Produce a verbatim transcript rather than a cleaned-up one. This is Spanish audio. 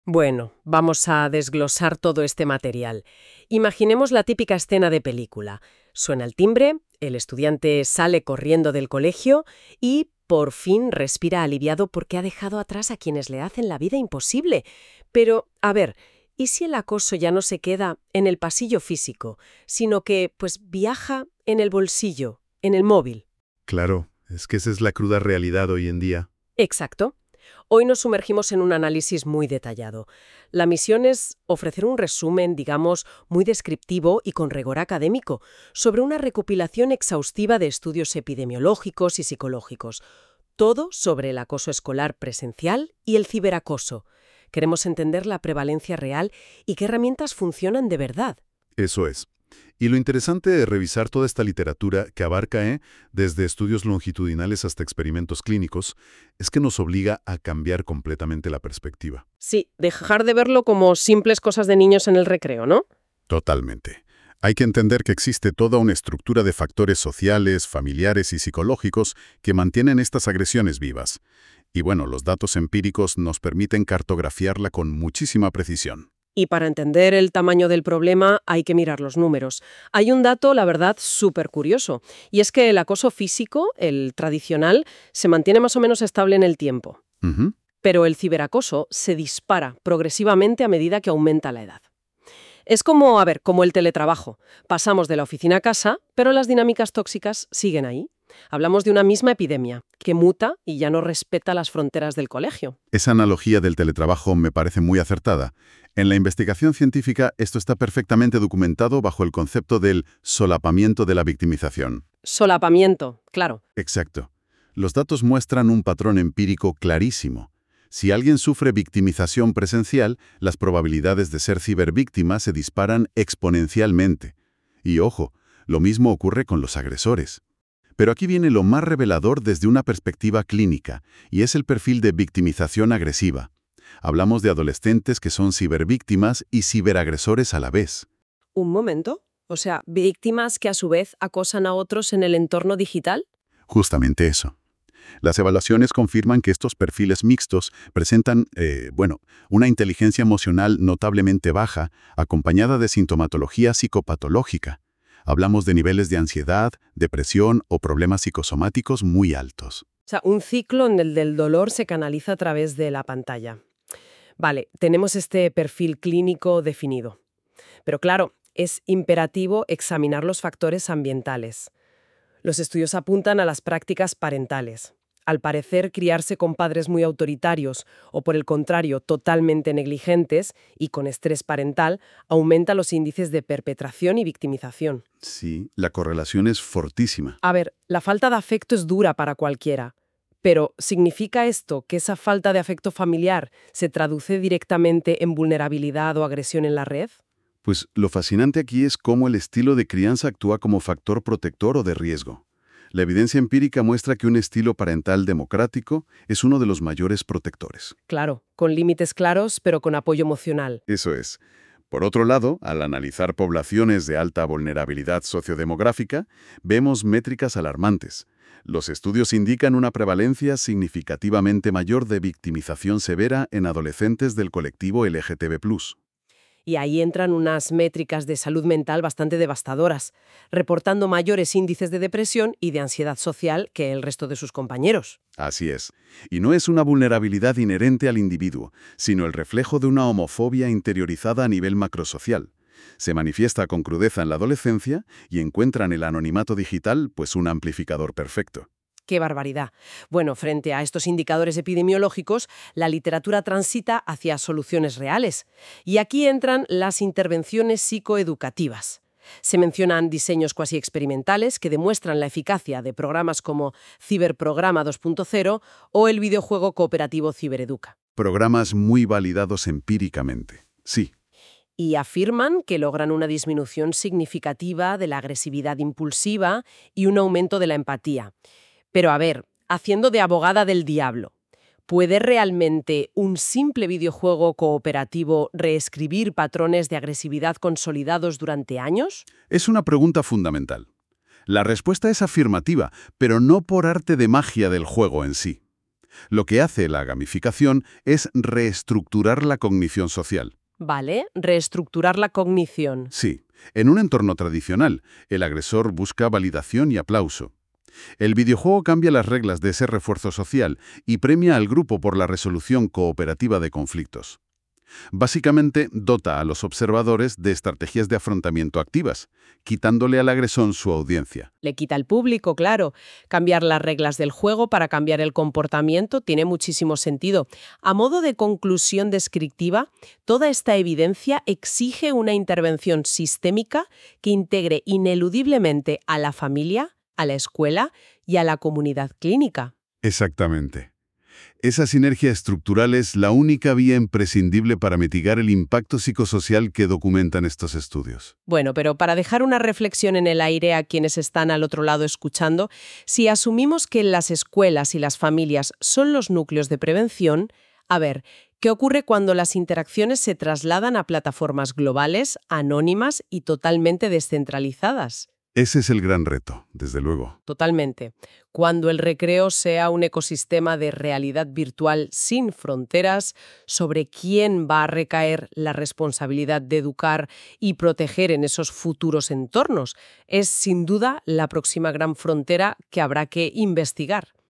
Bueno, vamos a desglosar todo este material. Imaginemos la típica escena de película. Suena el timbre, el estudiante sale corriendo del colegio y, por fin, respira aliviado porque ha dejado atrás a quienes le hacen la vida imposible. Pero, a ver, ¿y si el acoso ya no se queda en el pasillo físico, sino que, pues, viaja en el bolsillo, en el móvil? Claro, es que esa es la cruda realidad hoy en día. Exacto. Hoy nos sumergimos en un análisis muy detallado. La misión es ofrecer un resumen, digamos, muy descriptivo y con rigor académico, sobre una recopilación exhaustiva de estudios epidemiológicos y psicológicos. Todo sobre el acoso escolar presencial y el ciberacoso. Queremos entender la prevalencia real y qué herramientas funcionan de verdad. Eso es. Y lo interesante de revisar toda esta literatura que abarca, ¿eh? desde estudios longitudinales hasta experimentos clínicos, es que nos obliga a cambiar completamente la perspectiva. Sí, dejar de verlo como simples cosas de niños en el recreo, ¿no? Totalmente. Hay que entender que existe toda una estructura de factores sociales, familiares y psicológicos que mantienen estas agresiones vivas. Y bueno, los datos empíricos nos permiten cartografiarla con muchísima precisión. Y para entender el tamaño del problema hay que mirar los números. Hay un dato, la verdad, súper curioso, y es que el acoso físico, el tradicional, se mantiene más o menos estable en el tiempo. Ujú. Pero el ciberacoso se dispara progresivamente a medida que aumenta la edad. Es como, a ver, como el teletrabajo. Pasamos de la oficina a casa, pero las dinámicas tóxicas siguen ahí. Hablamos de una misma epidemia, que muta y ya no respeta las fronteras del colegio. Esa analogía del teletrabajo me parece muy acertada. En la investigación científica esto está perfectamente documentado bajo el concepto del solapamiento de la victimización. Solapamiento, claro. Exacto. Los datos muestran un patrón empírico clarísimo. Si alguien sufre victimización presencial, las probabilidades de ser cibervíctima se disparan exponencialmente. Y ojo, lo mismo ocurre con los agresores. Pero aquí viene lo más revelador desde una perspectiva clínica, y es el perfil de victimización agresiva. Hablamos de adolescentes que son cibervíctimas y ciberagresores a la vez. ¿Un momento? O sea, víctimas que a su vez acosan a otros en el entorno digital. Justamente eso. Las evaluaciones confirman que estos perfiles mixtos presentan, eh, bueno, una inteligencia emocional notablemente baja, acompañada de sintomatología psicopatológica. Hablamos de niveles de ansiedad, depresión o problemas psicosomáticos muy altos. O sea, un ciclo en el del dolor se canaliza a través de la pantalla. Vale, tenemos este perfil clínico definido. Pero claro, es imperativo examinar los factores ambientales. Los estudios apuntan a las prácticas parentales. Al parecer, criarse con padres muy autoritarios o, por el contrario, totalmente negligentes y con estrés parental, aumenta los índices de perpetración y victimización. Sí, la correlación es fortísima. A ver, la falta de afecto es dura para cualquiera. Pero, ¿significa esto que esa falta de afecto familiar se traduce directamente en vulnerabilidad o agresión en la red? Pues lo fascinante aquí es cómo el estilo de crianza actúa como factor protector o de riesgo. La evidencia empírica muestra que un estilo parental democrático es uno de los mayores protectores. Claro, con límites claros, pero con apoyo emocional. Eso es. Por otro lado, al analizar poblaciones de alta vulnerabilidad sociodemográfica, vemos métricas alarmantes. Los estudios indican una prevalencia significativamente mayor de victimización severa en adolescentes del colectivo L G T B plus. Y ahí entran unas métricas de salud mental bastante devastadoras, reportando mayores índices de depresión y de ansiedad social que el resto de sus compañeros. Así es. Y no es una vulnerabilidad inherente al individuo, sino el reflejo de una homofobia interiorizada a nivel macrosocial. Se manifiesta con crudeza en la adolescencia y encuentra en el anonimato digital pues un amplificador perfecto. ¡Qué barbaridad! Bueno, frente a estos indicadores epidemiológicos, la literatura transita hacia soluciones reales. Y aquí entran las intervenciones psicoeducativas. Se mencionan diseños cuasi experimentales que demuestran la eficacia de programas como Ciberprograma dos punto cero o el videojuego cooperativo Cibereduca. Programas muy validados empíricamente. Sí. Y afirman que logran una disminución significativa de la agresividad impulsiva y un aumento de la empatía. Pero a ver, haciendo de abogada del diablo, ¿puede realmente un simple videojuego cooperativo reescribir patrones de agresividad consolidados durante años? Es una pregunta fundamental. La respuesta es afirmativa, pero no por arte de magia del juego en sí. Lo que hace la gamificación es reestructurar la cognición social. Vale, reestructurar la cognición. Sí, en un entorno tradicional, el agresor busca validación y aplauso. El videojuego cambia las reglas de ese refuerzo social y premia al grupo por la resolución cooperativa de conflictos. Básicamente, dota a los observadores de estrategias de afrontamiento activas, quitándole al agresor su audiencia. Le quita al público, claro. Cambiar las reglas del juego para cambiar el comportamiento tiene muchísimo sentido. A modo de conclusión descriptiva, toda esta evidencia exige una intervención sistémica que integre ineludiblemente a la familia, a la escuela y a la comunidad clínica. Exactamente. Esa sinergia estructural es la única vía imprescindible para mitigar el impacto psicosocial que documentan estos estudios. Bueno, pero para dejar una reflexión en el aire a quienes están al otro lado escuchando, si asumimos que las escuelas y las familias son los núcleos de prevención, a ver, ¿qué ocurre cuando las interacciones se trasladan a plataformas globales, anónimas y totalmente descentralizadas? Ese es el gran reto, desde luego. Totalmente. Cuando el recreo sea un ecosistema de realidad virtual sin fronteras, sobre quién va a recaer la responsabilidad de educar y proteger en esos futuros entornos, es sin duda la próxima gran frontera que habrá que investigar.